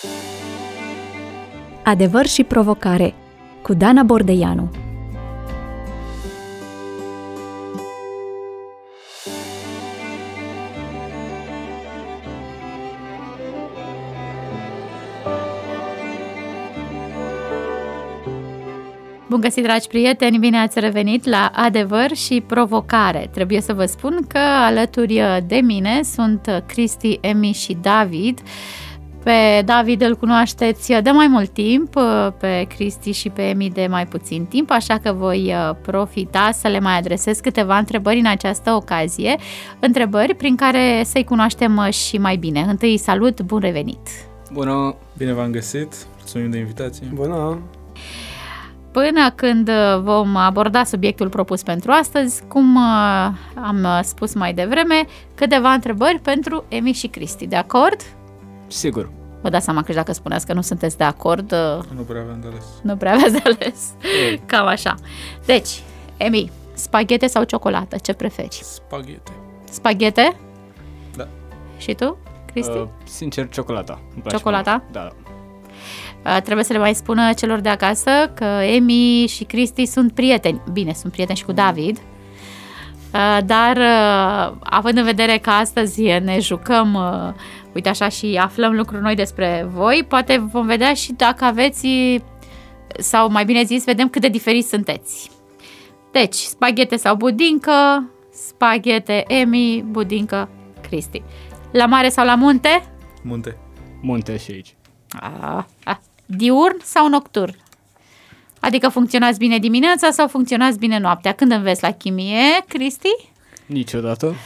Adevăr și provocare cu Dana Bordeianu. Bun găsit, dragi prieteni, bine ați revenit la Adevăr și provocare. Trebuie să vă spun că alături de mine sunt Cristi, Emi și David. Pe David îl cunoașteți de mai mult timp, pe Cristi și pe Emi de mai puțin timp, așa că voi profita să le mai adresez câteva întrebări în această ocazie, întrebări prin care să-i cunoaștem și mai bine. Întâi, salut, bun revenit! Bună! Bine v-am găsit, mulțumim de invitație! Bună! Până când vom aborda subiectul propus pentru astăzi, cum am spus mai devreme, câteva întrebări pentru Emi și Cristi. De acord? Sigur. Vă dați seama că și dacă spuneați că nu sunteți de acord... Nu prea aveam de ales. Nu prea aveți de ales. Cam așa. Deci, Emi, spaghete sau ciocolată? Ce preferi? Spaghete. Spaghete? Da. Și tu, Cristi? Sincer, ciocolata. Ciocolata? Da. Trebuie să le mai spună celor de acasă că Emi și Cristi sunt prieteni. Bine, sunt prieteni și cu David. Dar având în vedere că astăzi ne jucăm, uite așa, și aflăm lucruri noi despre voi, poate vom vedea și dacă aveți, sau mai bine zis, vedem cât de diferiți sunteți. Deci, spaghete sau budincă, spaghete Emi, budincă Cristi. La mare sau la munte? Munte. Munte și aici. Diurn sau nocturn? Adică funcționați bine dimineața sau funcționați bine noaptea? Când înveți la chimie, Cristi? Niciodată.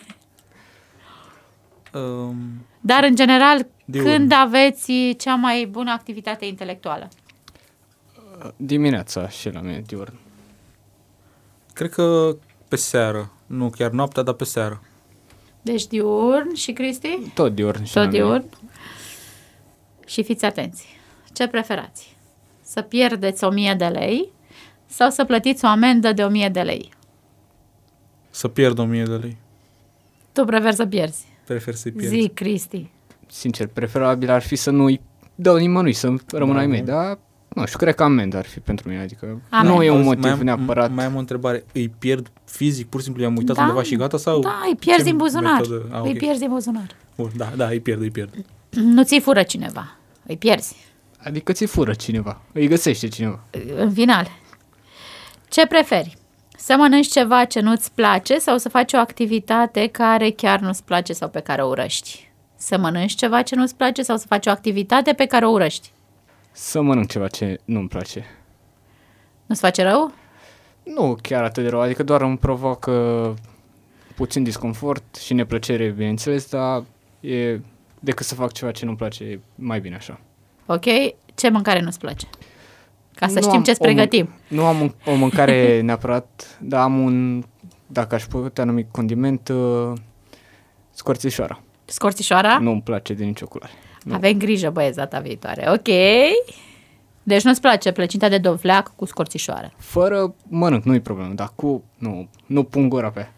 Dar în general, diurn. Când aveți cea mai bună activitate intelectuală? Dimineața și la mine, diurn. Cred că pe seară. Nu chiar noaptea, dar pe seară. Deci diurn și Cristi? Tot diurn și tot la diurn. mine. Și fiți atenți. Ce preferați? Să pierdeți 1000 de lei sau să plătiți o amendă de 1000 de lei? Să pierd 1000 de lei. Tu preferi să pierzi? Prefer să-i pierd. Zi, Cristi. Sincer, preferabil ar fi să nu-i dau nimănui, să rămână ai mei, dar nu știu, cred că amendă ar fi pentru mine, adică nu e un motiv neapărat. Mai am o întrebare, îi pierd fizic, pur și simplu i-am uitat undeva și gata? Sau da, îi pierzi din buzunar. Okay. Îi pierzi din buzunar. Bun, da, îi pierd. Nu ți-i fură cineva, îi pierzi. Adică ți fură cineva, îi găsește cineva. În final, ce preferi? Să mănânci ceva ce nu-ți place sau să faci o activitate care chiar nu-ți place sau pe care o urăști? Să mănânci ceva ce nu-ți place sau să faci o activitate pe care o urăști? Să mănânc ceva ce nu-mi place. Nu-ți face rău? Nu chiar atât de rău, adică doar îmi provoacă puțin disconfort și neplăcere, bineînțeles, dar e decât să fac ceva ce nu-mi place, e mai bine așa. Ok, ce mâncare nu-ți place? Ca să știm ce-ți pregătim. Nu am o mâncare neapărat, dar am dacă aș putea numi condiment, scorțișoara. Scorțișoara? Nu-mi place de nicio culoare. Nu. Avem grijă, băieți, data viitoare. Ok. Deci nu-ți place plăcinta de dovleac cu scorțișoară? Fără mănânc, nu-i problemă, dar cu... Nu pun gura pe aia.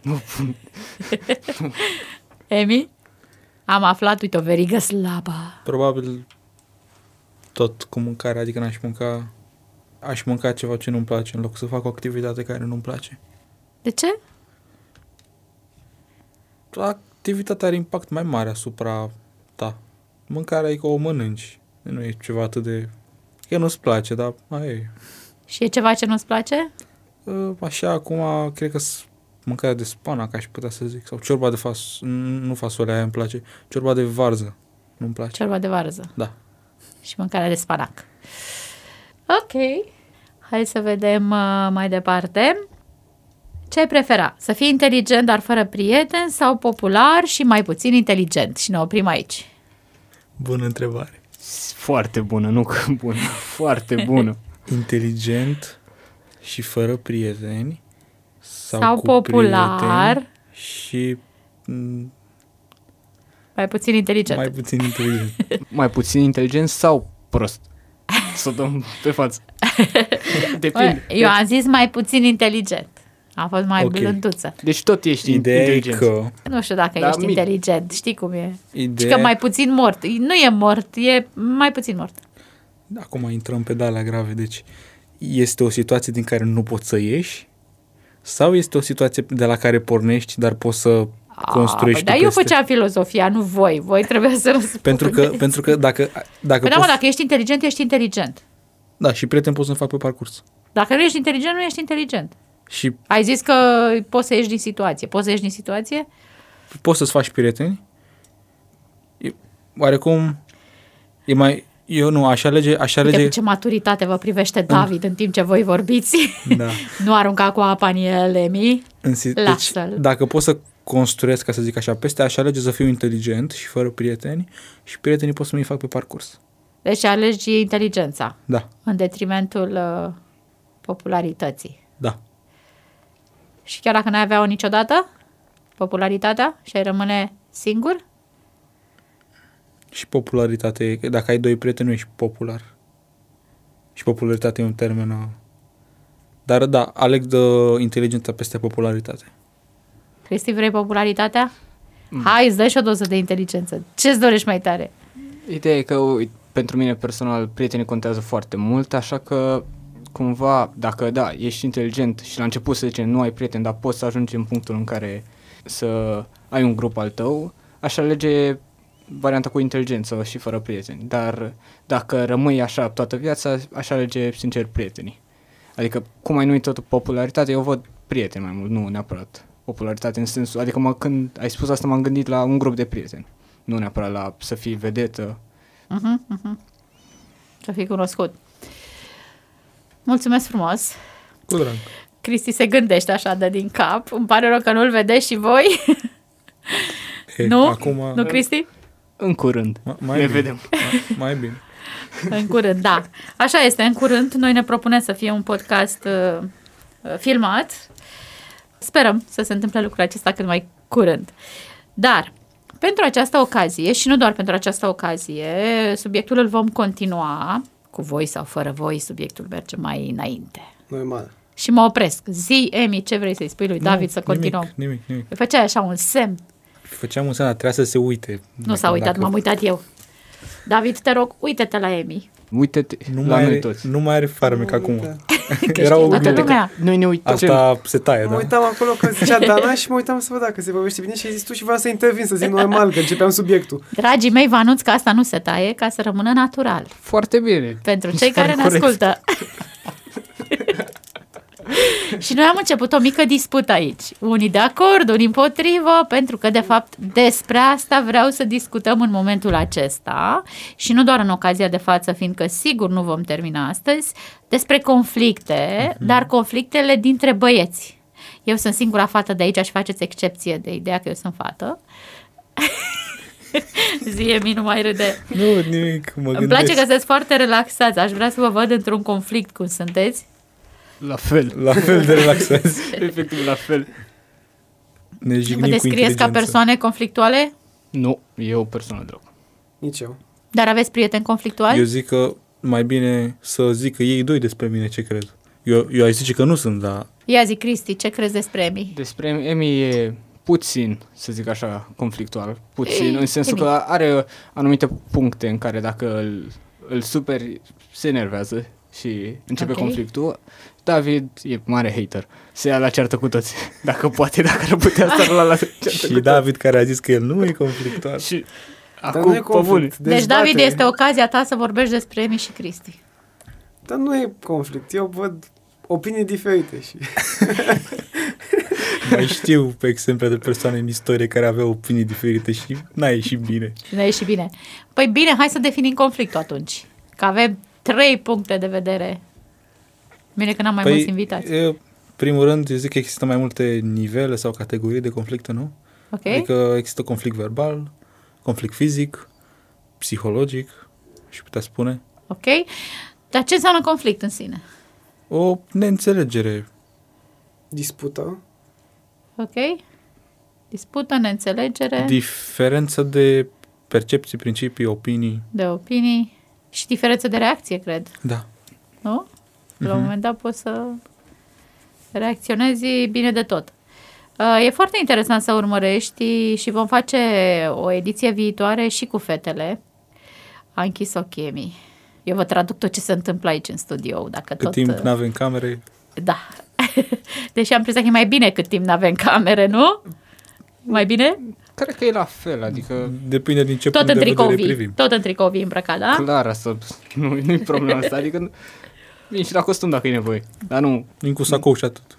Emi? Am aflat, uite, o verigă slabă. Probabil tot cu mâncare, adică aș mânca ceva ce nu-mi place în loc să fac o activitate care nu-mi place. De ce? Activitatea are impact mai mare asupra ta. Mâncarea e că o mănânci. Nu e ceva atât de... Că nu-ți place, dar aia e. Și e ceva ce nu-ți place? Așa, acum, cred că mâncarea de spanac, aș putea să zic. Sau ciorba de nu fasole, aia îmi place. Ciorba de varză, nu-mi place. Ciorba de varză? Da. Și mâncarea de spanac. Ok. Hai să vedem mai departe. Ce ai prefera? Să fii inteligent, dar fără prieteni, sau popular și mai puțin inteligent? Și ne oprim aici. Bună întrebare. Foarte bună, nu că bună. Foarte bună. Inteligent și fără prieteni sau cu popular și mai puțin inteligent. Mai puțin inteligent. Mai puțin inteligent sau prost? Să dăm pe față. Depinde. Eu am zis mai puțin inteligent. A fost mai Ok. blânduță. Deci tot ești Ideea e inteligent. că... Nu știu dacă Da, ești mic. inteligent, știi cum e. Și Ideea... că mai puțin mort. Nu e mort, e mai puțin mort. Acum intrăm pe de-alea grave, deci este o situație din care nu poți să ieși sau este o situație de la care pornești, dar poți să construiești Dar tu eu peste? făceam filozofia, nu voi. Voi trebuie să răspundeți. Pentru că dacă Păi da, mă, poți... dacă ești inteligent, ești inteligent. Da, și prieteni poți să fac pe parcurs. Dacă nu ești inteligent, nu ești inteligent. Și Ai zis că poți să ieși din situație. Poți să ieși din situație? poți să-ți faci prieteni. Oarecum e mai... Eu nu, aș alege... Uite cu ce maturitate vă privește David în timp ce voi vorbiți. Da. Nu arunca cu apa în el, Emi. Deci, Lasă-l. dacă pot să construiesc, ca să zic așa, peste, aș alege să fiu inteligent și fără prieteni și prietenii pot să mi-i fac pe parcurs. Deci alegi inteligența Da, în detrimentul popularității. da. Și chiar dacă n-ai avea-o niciodată, popularitatea, și ai rămâne singur, Și popularitate, dacă ai doi prieteni, nu ești popular. Și popularitate e un termen... Dar da, aleg de inteligența peste popularitate. Cristi, vrei popularitatea? Hai, îți dai și o doză de inteligență. Ce-ți dorești mai tare? Ideea e că, uite, pentru mine personal, prietenii contează foarte mult, așa că cumva, dacă da, ești inteligent și la început să zicem nu ai prieteni, dar poți să ajungi în punctul în care să ai un grup al tău, aș alege varianta cu inteligență și fără prieteni. Dar dacă rămâi așa toată viața, aș alege sincer prietenii. Adică, cum ai numit tot popularitate, eu văd prieteni mai mult, nu neapărat popularitate în sensul, adică când ai spus asta m-am gândit la un grup de prieteni, nu neapărat la să fii vedetă. Să fii cunoscut. Mulțumesc frumos. Cu drag. Cristi se gândește așa de din cap. Îmi pare rău că nu-l vedeți și voi. Nu? Acum, Nu, Cristi? În curând. mai Ne bine. vedem. Mai bine. În curând, da. Așa este, în curând. Noi ne propunem să fie un podcast filmat. Sperăm să se întâmple lucrul acesta cât mai curând. Dar, pentru această ocazie, și nu doar pentru această ocazie, subiectul îl vom continua. Cu voi sau fără voi, subiectul merge mai înainte. Normal. Și mă opresc. Zi, Emi, ce vrei să-i spui lui David să continuăm? Nimic. Îi făceai așa un semn. Făceam un semn, dar trebuia să se uite. Nu s-a uitat, m-am uitat eu. David, te rog, uite-te la Emi. Uite-te Nu la mai, noi are, toți. nu mai are farmec acum. Că Era știe o toată glumă. lumea. Noi ne uităm. Asta se taie, Mă da? uitam acolo că zicea Dana și mă uitam să văd dacă se vorbește bine și ai zis tu și vreau să intervin, să zic normal, că începeam subiectul. Dragii mei, vă anunț că asta nu se taie, ca să rămână natural. Foarte bine. Pentru cei care ne corect. ascultă. Și noi am început o mică dispută aici. Unii de acord, unii împotrivă, pentru că, de fapt, despre asta vreau să discutăm în momentul acesta și nu doar în ocazia de față, fiindcă sigur nu vom termina astăzi, despre conflicte, dar conflictele dintre băieți. Eu sunt singura fată de aici și faceți excepție de ideea că eu sunt fată. Zi, Emi, nu mai râde. Nu, nimic, mă Îmi gândesc. place că sunteți foarte relaxați. Aș vrea să vă văd într-un conflict cum sunteți. La fel. La fel de relaxați. Efectiv la fel. Ne Vă jignim cu descrieți ca inteligență. persoane conflictuale? Nu, e o persoană deloc. Nici eu. Dar aveți prieteni conflictuali? Eu zic că mai bine să zică ei doi despre mine ce cred. Eu aș zice că nu sunt, dar Ia zi, Cristi, ce crezi despre Emi? Despre Emi e puțin, să zic așa, conflictual. Puțin, în sensul Emi. că are anumite puncte în care dacă îl superi, se enervează și începe Ok. conflictul. David e mare hater. Se ia la ceartă cu toți. Dacă poate, dacă ar putea să la ceartă și cu David care a zis că el nu e conflictual. toți. Și Dar acum, nu e pe bune. conflict. Deci, David, este ocazia ta să vorbești despre Emi și Cristi. Dar nu e conflict. Eu văd opinii diferite și... Mai știu pe exemple de persoane în istorie care aveau opinii diferite și n-a ieșit bine. Și ne ieși bine. Păi bine, hai să definim conflictul atunci. Că avem 3 puncte de vedere. Bine că n-am mai mulți invitați. Primul rând, eu zic că există mai multe nivele sau categorii de conflicte, nu? Ok? Adică există conflict verbal, conflict fizic, psihologic, și putea spune, Ok? Dar ce înseamnă conflict în sine? o neînțelegere. Dispută. Ok? Dispută, neînțelegere, Diferență de percepții, principii, opinii. de opinii și diferență de reacție, cred. Da. Nu? La un moment dat poți să reacționezi bine de tot. E foarte interesant să urmărești și vom face o ediție viitoare și cu fetele. A închis ochii Emi. Eu vă traduc tot ce se întâmplă aici în studio. Dacă Cât timp n-avem camere... Da. Deși am impresia că e mai bine cât timp n-avem camere, nu? Mai bine? Cred că e la fel, adică... Depinde din ce Tot punct în de vedere tricou vii. privim. Tot în tricou vii îmbrăcat, da? Clar, asta nu-i problema asta, adică vin și la costum dacă e nevoie, dar nu... Vin cu sacou și atât.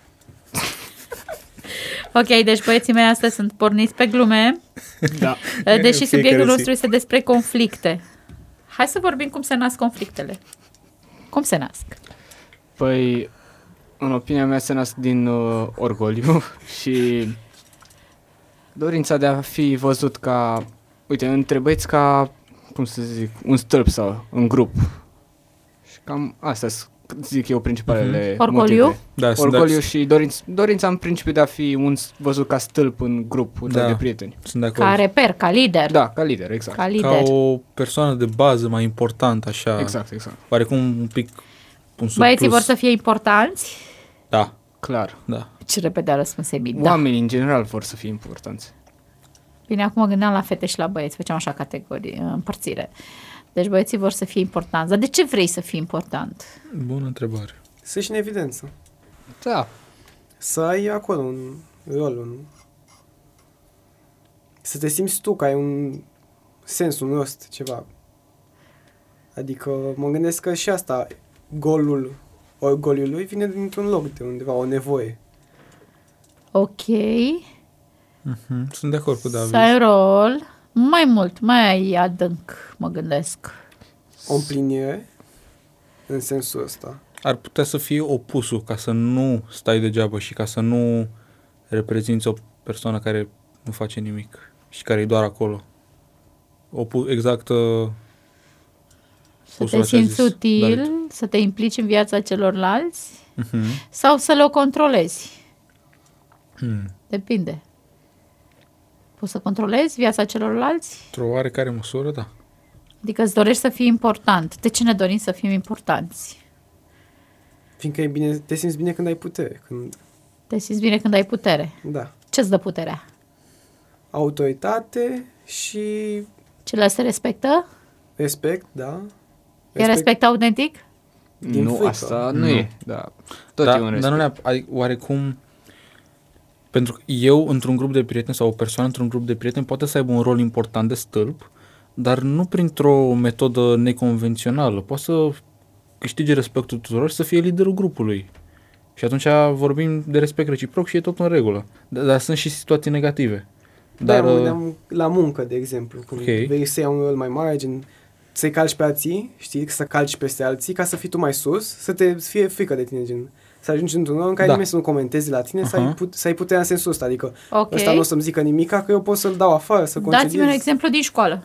Ok, deci băieții mei astăzi sunt porniți pe glume, Da. deși subiectul Fiecare nostru zi. este despre conflicte. Hai să vorbim cum se nasc conflictele. Cum se nasc? Păi, în opinia mea se nasc din orgoliu și dorința de a fi văzut ca, uite, între băieți ca, cum să zic, un stâlp sau un grup. Și cam astea zic eu principalele Orgoliu? motive. Da, Orgoliu și dorința în principiu de a fi văzut ca stâlp în grupul de prieteni. Sunt de acord. Ca reper, ca lider. Da, ca lider, exact. Ca lider. Ca o persoană de bază mai importantă, așa. Exact. Oarecum un pic un surplus. Băieții vor să fie importanți? Da, Clar. da. Ce repede a răspuns Emi. Da. Oamenii în general vor să fie importanți. Bine, acum mă gândeam la fete și la băieți. Făceam așa categorii, împărțire. Deci băieții vor să fie importanți. Dar de ce vrei să fii important? Bună întrebare. Să ieși în evidență. Da. Să ai acolo un rol, să te simți tu că ai un sens, un rost, ceva. Adică mă gândesc că și asta, golul orgoliului vine dintr-un loc de undeva, o nevoie. Ok. Sunt de acord cu David. Să ai rol. Mai mult, mai adânc, mă gândesc. O împlinire în sensul ăsta. Ar putea să fie opusul, ca să nu stai degeaba și ca să nu reprezinți o persoană care nu face nimic și care e doar acolo. Exact Să te simți util, să te implici în viața celorlalți sau să le controlezi. Depinde. Poți să controlezi viața celorlalți? Într-o oarecare măsură, da. Adică îți dorești să fii important. De ce ne dorim să fim importanți? Fiindcă e bine, te simți bine când ai putere. Te simți bine când ai putere. Da. Ce-ți dă puterea? Autoritate și Ceilalți se respectă? respect, da. E respect autentic? Din Nu, frică. asta nu e. Da. Tot e un respect. Dar nu oarecum... Pentru că eu, într-un grup de prieteni sau o persoană într-un grup de prieteni poate să aibă un rol important de stâlp, dar nu printr-o metodă neconvențională. Poate să câștige respectul tuturor și să fie liderul grupului. Și atunci vorbim de respect reciproc și e tot în regulă. Dar sunt și situații negative. Dar mă gândeam la muncă, de exemplu. Când Ok. vrei să iei un rol mai mare, gen să-i calci pe alții, știi, să calci peste alții, ca să fii tu mai sus, să te fie frică de tine, gen să ajungi într-un rol în care nimeni să nu comenteze la tine, să ai puterea în sensul ăsta. Adică ăsta nu o să-mi zică nimica, că eu pot să-l dau afară, să concediez. Dați-mi un exemplu din școală.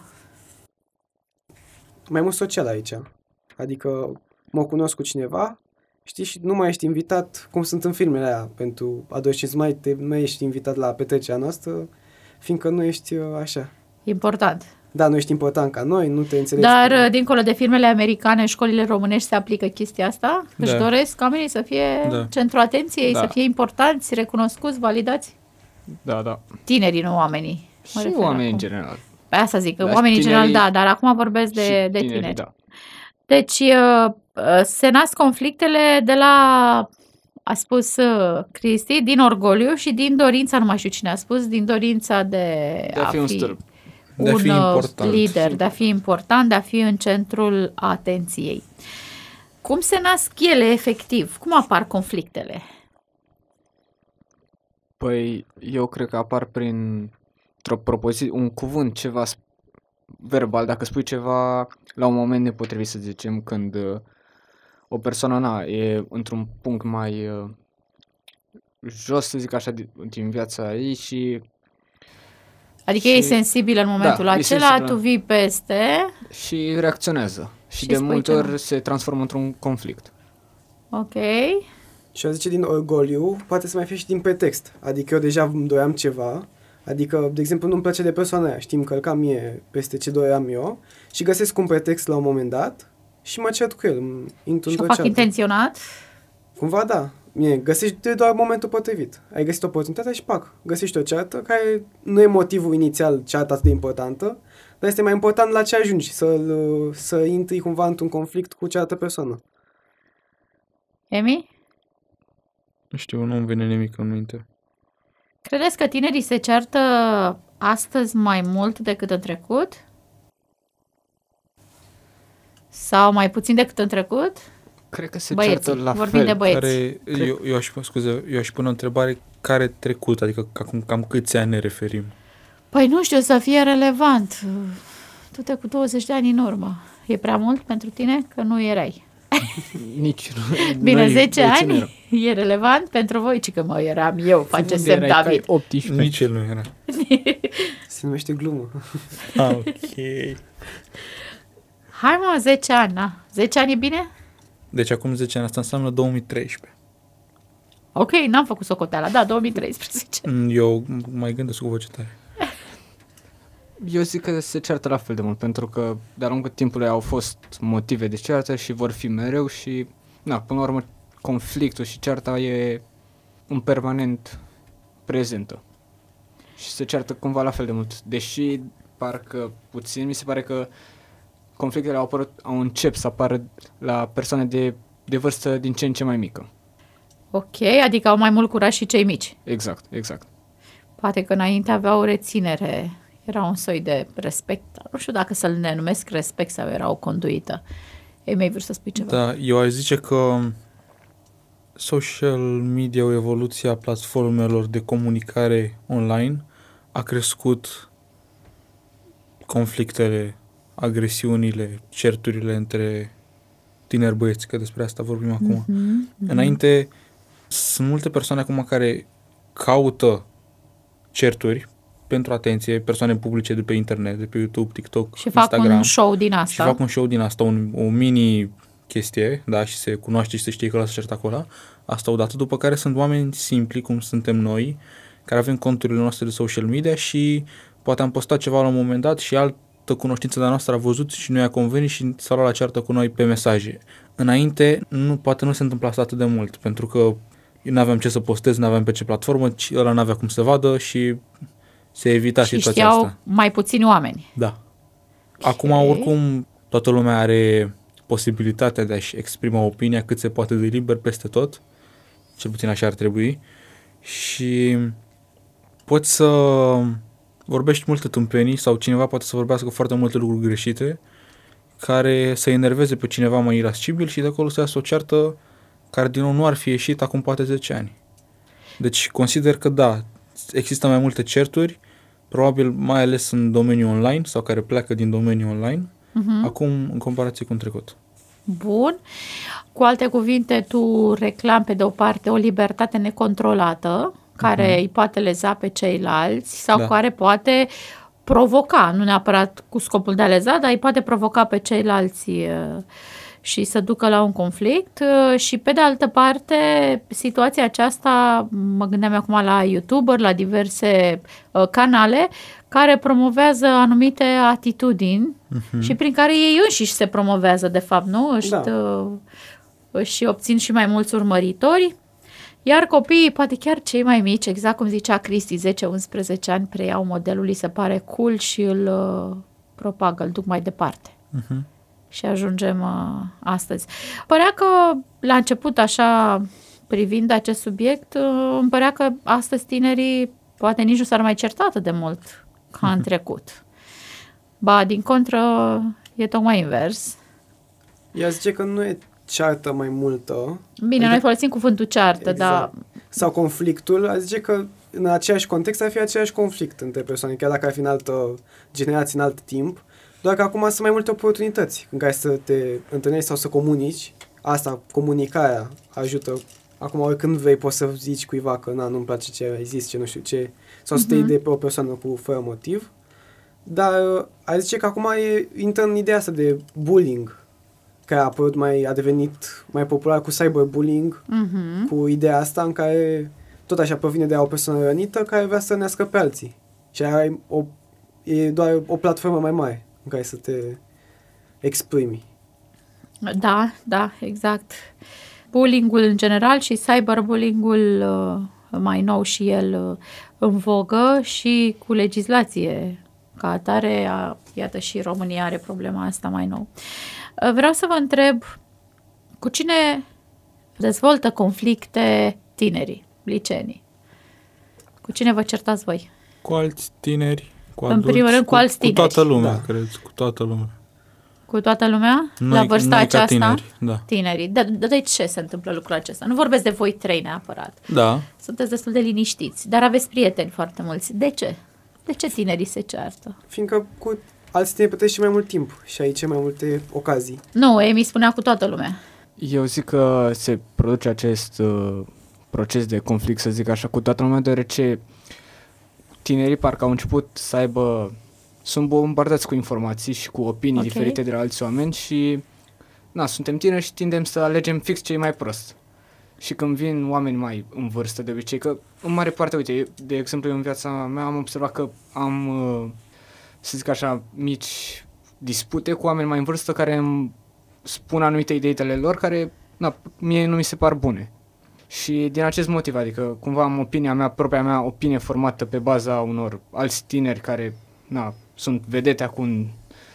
Mai mult social aici. Adică mă cunosc cu cineva, știi, și nu mai ești invitat, cum sunt în filmele aia, pentru adolescenți, mai ești invitat la petrecerea noastră, fiindcă nu ești așa. Important. Da, nu ești important ca noi, nu te înțelegi. Dar, dincolo de filmele americane, în școlile românești se aplică chestia asta? Își doresc oamenii să fie centrul atenției, să fie importanți, recunoscuți, validați? Da. Tinerii, nu oamenii. Și oamenii în general. Pe asta zic, că oamenii în general, da, dar acum vorbesc de tineri. Da. Deci, se nasc conflictele de la, a spus Cristi, din orgoliu și din dorința, nu mai știu cine a spus, din dorința de a fi un stâlp. Un lider, de a fi important, de a fi în centrul atenției. Cum se nasc ele efectiv? Cum apar conflictele? Păi, eu cred că apar printr-o propoziție, un cuvânt, ceva verbal, dacă spui ceva la un moment nepotrivit, să zicem, când o persoană e într-un punct mai jos, să zic așa, din viața ei și... Adică e sensibilă în momentul acela, tu vii peste... Și reacționează. Și de multe ori se transformă într-un conflict. Ok. Și a zice din orgoliu, poate să mai fie și din pretext. Adică eu deja îmi doream ceva, adică, de exemplu, nu-mi place de persoana aia, știm, călca mie peste ce doream eu și găsesc un pretext la un moment dat și mă cert cu el, intru într-o ceartă. Și o fac intenționat? Cumva da. găsești doar momentul potrivit. Ai găsit oportunitatea și găsești o ceartă care nu e motivul inițial cearta atât de importantă, dar este mai important la ce ajungi, să intri cumva într-un conflict cu cealaltă persoană. Emi? Nu știu, nu-mi vine nimic în minte. Credeți că tinerii se ceartă astăzi mai mult decât în trecut? Sau mai puțin decât în trecut? Cred că se Băieții, ceartă la vorbim fel. de băieți. Eu aș pune o întrebare, care trecut? Adică acum cam câți ani ne referim? Păi nu știu, să fie relevant. Tu cu 20 de ani în urmă. E prea mult pentru tine? Că nu erai. Nici nu. Bine, 10 ani e relevant pentru voi? Ci că eram eu, face semn David. 18. Nici el nu era. Se numește glumă. Ok. Hai 10 ani, na. 10 ani e bine? Deci acum 10 ani, asta înseamnă 2013. Ok, n-am făcut socoteala, da, 2013. Eu mai gândesc cu voce tare. Eu zic că se ceartă la fel de mult, pentru că de-a lungul timpului au fost motive de ceartă și vor fi mereu și, până la urmă, conflictul și cearta e un permanent prezentă. Și se ceartă cumva la fel de mult, deși parcă puțin, mi se pare că conflictele au început să apară la persoane de vârstă din ce în ce mai mică. Ok, adică au mai mult curaj și cei mici. Exact. Poate că înainte aveau o reținere, era un soi de respect. Nu știu dacă să-l denumesc respect sau era o conduită. Ei, mi-ai vrut să spui ceva? Da, eu aș zice că social media, o evoluție a platformelor de comunicare online a crescut conflictele, agresiunile, certurile între tineri băieți, că despre asta vorbim acum. Înainte, sunt multe persoane acum care caută certuri pentru atenție, persoane publice de pe internet, de pe YouTube, TikTok, și fac Instagram. un show din asta. Și fac un show din asta, o mini chestie, da, și se cunoaște și se știe că ăla se certă acolo. Asta odată, după care sunt oameni simpli, cum suntem noi, care avem conturile noastre de social media și poate am postat ceva la un moment dat și altă cunoștință de-a noastră a văzut și nu i-a convenit și s-a luat la ceartă cu noi pe mesaje. Înainte, poate nu se întâmpla asta atât de mult, pentru că nu aveam ce să postez, nu aveam pe ce platformă, ăla n-avea cum să vadă și se evita și situația asta. știau mai puțini oameni. Da. Acum, oricum, toată lumea are posibilitatea de a-și exprima opinia cât se poate de liber peste tot, cel puțin așa ar trebui, și poți să vorbești multe tâmpenii sau cineva poate să vorbească foarte multe lucruri greșite care să enerveze pe cineva mai irascibil și de acolo să iasă o ceartă care din nou nu ar fi ieșit acum poate 10 ani. Deci consider că da, există mai multe certuri, probabil mai ales în domeniul online sau care pleacă din domeniul online, acum în comparație cu în trecut. Bun. Cu alte cuvinte, tu reclami pe de o parte o libertate necontrolată, care îi poate leza pe ceilalți sau care poate provoca, nu neapărat cu scopul de a leza, dar îi poate provoca pe ceilalți și să ducă la un conflict. Și pe de altă parte, situația aceasta, mă gândeam acum la YouTuber, la diverse canale care promovează anumite atitudini și prin care ei înșiși se promovează, de fapt, nu? Își obțin și mai mulți urmăritori. Iar copiii, poate chiar cei mai mici, exact cum zicea Cristi, 10-11 ani, preiau modelul, li se pare cool și îl propagă, îl duc mai departe. Și ajungem astăzi. Părea că la început, așa, privind acest subiect, îmi părea că astăzi tinerii poate nici nu s-ar mai certa atât de mult ca în trecut. Ba, din contră, e tocmai invers. Ea zice că nu e ceartă mai multă. Bine, noi folosim cuvântul ceartă, dar... Sau conflictul, a zice că în aceeași context ar fi același conflict între persoane, chiar dacă ar fi în altă generație, în alt timp, doar că acum sunt mai multe oportunități în care să te întâlnești sau să comunici. Asta, comunicarea, ajută. Acum, oricând vrei, poți să zici cuiva că nu-mi place ce ai zis, ce nu știu ce, sau să te iei de pe o persoană fără motiv. Dar a zice că acum intră în ideea asta de bullying, care a devenit mai popular cu cyberbullying, cu ideea asta în care tot așa provine de o persoană rănită care vrea să rănească pe alții. Și e doar o platformă mai mare în care să te exprimi. Da, exact. bullying-ul în general și cyberbullying-ul mai nou și el în vogă și cu legislație ca atare, iată și România are problema asta mai nou. Vreau să vă întreb, cu cine dezvoltă conflicte tinerii, liceenii? Cu cine vă certați voi? Cu alți tineri, cu în adulți, primul rând cu alți tineri. Cu toată lumea, Da. cred, cu toată lumea. Cu toată lumea? Noi- la vârsta noi ca aceasta? tineri, da. Tinerii. De ce se întâmplă lucrul acesta? Nu vorbesc de voi trei neapărat. Da. Sunteți destul de liniștiți, dar aveți prieteni foarte mulți. De ce? De ce tinerii se ceartă? Fiindcă cu alți tineri petreci mai mult timp și ai ce mai multe ocazii. Nu, Emi spunea cu toată lumea. Eu zic că se produce acest proces de conflict, să zic așa, cu toată lumea, deoarece tinerii parcă au început să aibă, sunt bombardați cu informații și cu opinii diferite de la alți oameni și suntem tineri și tindem să alegem fix cei mai prost. Și când vin oameni mai în vârstă, de obicei, că în mare parte, uite, de exemplu, eu în viața mea am observat că am, să zic așa, mici dispute cu oameni mai în vârstă care îmi spun anumite idei ale lor care, mie nu mi se par bune. Și din acest motiv, adică cumva am opinia mea, propria mea opinie formată pe baza unor alți tineri care, sunt vedete acum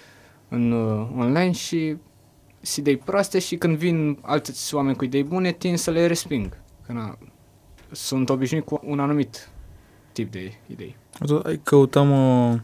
în online și idei proaste și când vin alți oameni cu idei bune, tind să le resping. Că sunt obișnuit cu un anumit tip de idei. Căutăm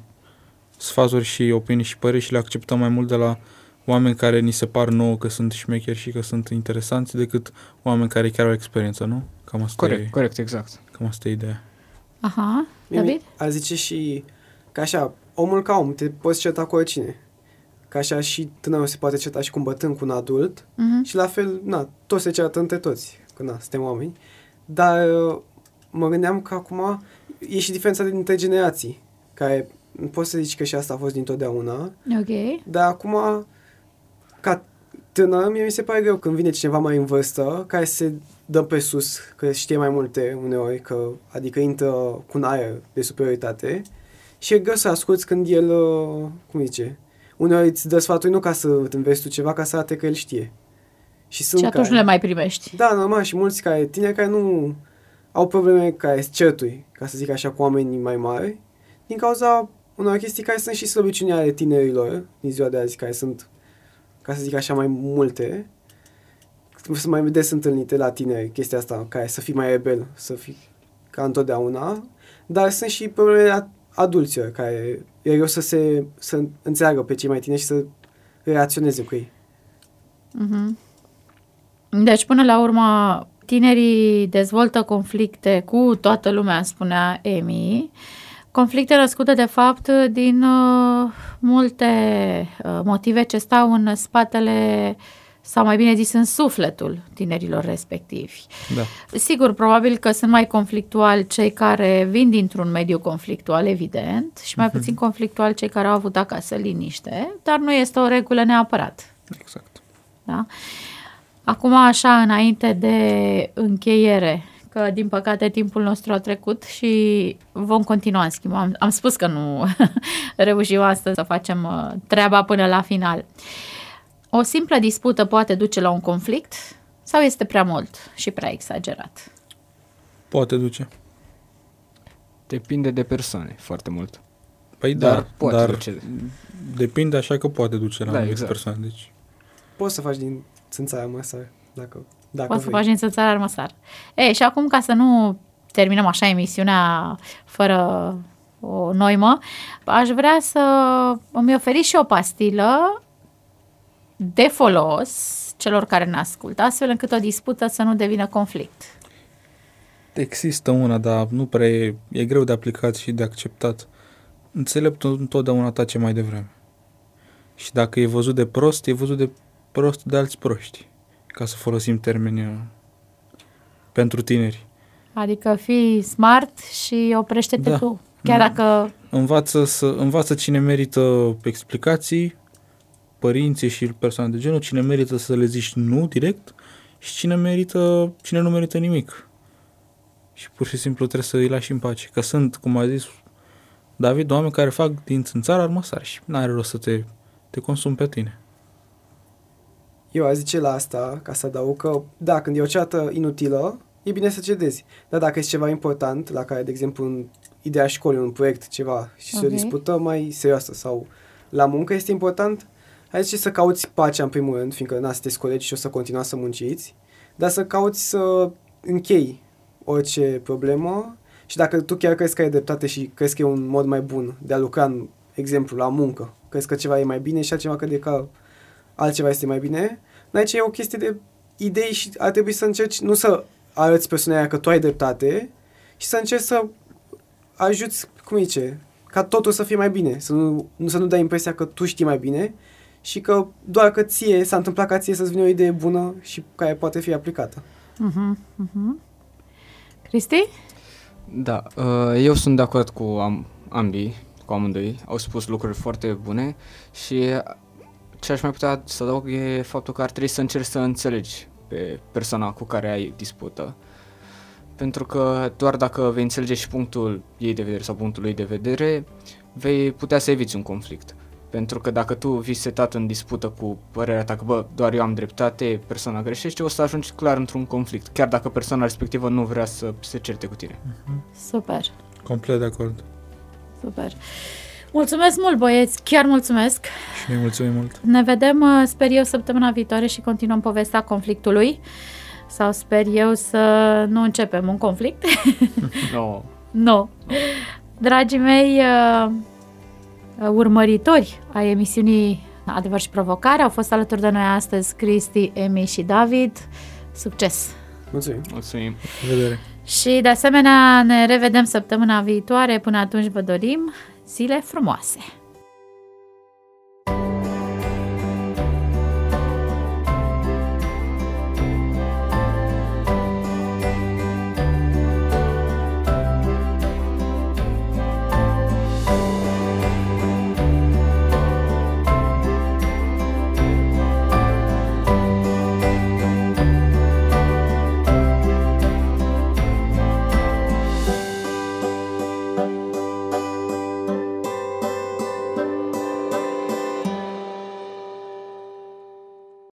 sfaturi și opinii și păreri și le acceptăm mai mult de la oameni care ni se par nouă că sunt șmecheri și că sunt interesanți decât oameni care chiar au experiență, nu? Cam asta Corect, exact. Cam asta e ideea. Aha, David? A zice și că așa, omul ca om, te poți certa cu oricine. Că așa și tânărul se poate certa și cu un bătrân, cu un adult. Și la fel, toți se ceartă între toți, că suntem oameni. Dar mă gândeam că acum e și diferența dintre generații, care nu poți să zici că și asta a fost dintotdeauna. Ok. Dar acum, ca tânăr, mie mi se pare greu când vine cineva mai în vârstă, care se dă pe sus, că știe mai multe uneori, adică intră cu un aer de superioritate și e greu să asculți când el, uneori îți dă sfaturi nu ca să înveți tu ceva, ca să arate că el știe. Și atunci nu le mai primești. Da, normal, și mulți tineri care nu au probleme, care se certui, ca să zic așa, cu oamenii mai mari, din cauza unor chestii care sunt și slăbiciuni ale tinerilor din ziua de azi, care sunt, ca să zic așa, mai multe. Sunt mai des întâlnite la tineri chestia asta, care să fii mai rebel, să fii ca întotdeauna, dar sunt și probleme adulților, care e greu să înțeleagă pe cei mai tineri și să reacționeze cu ei. Deci, până la urmă, tinerii dezvoltă conflicte cu toată lumea, spunea Emi, conflicte născute, de fapt, din multe motive ce stau în spatele, sau mai bine zis, în sufletul tinerilor respectivi. Da. Sigur, probabil că sunt mai conflictuali cei care vin dintr-un mediu conflictual, evident, și mai puțin conflictuali cei care au avut acasă liniște, dar nu este o regulă neapărat. Exact. Da? Acum, așa, înainte de încheiere, că din păcate timpul nostru a trecut și vom continua, în schimb. Am spus că nu reușim astăzi să facem treaba până la final. O simplă dispută poate duce la un conflict sau este prea mult și prea exagerat? Poate duce. Depinde de persoane, foarte mult. Păi Dar poate dar duce. depinde, așa că poate duce la anumite exact. persoane. Deci. Poți să faci din țânțaia măsar, dacă Poți vrei. să faci din țățara armăsar. Și acum, ca să nu terminăm așa emisiunea fără o noimă, aș vrea să îmi oferiți și o pastilă de folos celor care ne ascultă, astfel încât o dispută să nu devină conflict. Există una, dar nu prea e greu de aplicat și de acceptat. Înțeleptul întotdeauna tace mai devreme. Și dacă e văzut de prost, e văzut de prost de alți proști, ca să folosim termenii pentru tineri. Adică fii smart și oprește-te tu. Chiar dacă... Învață cine merită explicații, părinții și persoane de genul, cine merită să le zici nu direct și cine nu merită nimic. Și pur și simplu trebuie să îi lași în pace. Că sunt, cum a zis David, oameni care fac din țânțar armăsar și n-are rost să te consumi pe tine. Eu aș zice la asta, ca să adaug că, da, când e o ceartă inutilă, e bine să cedezi. Dar dacă este ceva important, la care, de exemplu, în ideea școlii, un proiect, ceva, și se o dispută mai serioasă sau la muncă, este important, hai zice să cauți pacea în primul rând, fiindcă sunteți colegi și o să continuați să munciți, dar să cauți să închei orice problemă și dacă tu chiar crezi că ai dreptate și crezi că e un mod mai bun de a lucra, în exemplu, la muncă, crezi că ceva e mai bine și altceva crede că altceva este mai bine, aici e o chestie de idei și ar trebui să încerci nu să arăți persoana aia că tu ai dreptate și să încerci să ajuți, cum zice, ca totul să fie mai bine, să nu dai impresia că tu știi mai bine și că doar că ție s-a întâmplat ca ție să-ți vină o idee bună și care poate fi aplicată. Cristi? Da, eu sunt de acord cu amândoi, au spus lucruri foarte bune și ce aș mai putea să adaug e faptul că ar trebui să încerci să înțelegi pe persoana cu care ai dispută. Pentru că doar dacă vei înțelege și punctul ei de vedere sau punctul lui de vedere, vei putea să eviți un conflict. Pentru că dacă tu vii setat în dispută cu părerea ta că doar eu am dreptate, persoana greșește, o să ajungi clar într-un conflict, chiar dacă persoana respectivă nu vrea să se certe cu tine. Super. Complet de acord. Super. Mulțumesc mult, băieți, chiar mulțumesc. Și noi mulțumim mult. Ne vedem, sper eu, săptămâna viitoare și continuăm povestea conflictului. Sau sper eu să nu începem un conflict. Nu. Dragii mei urmăritori ai emisiunii Adevăr și Provocare, au fost alături de noi astăzi Cristi, Emi și David. Succes! Mulțumim! Vedere! Și de asemenea ne revedem săptămâna viitoare. Până atunci vă dorim zile frumoase!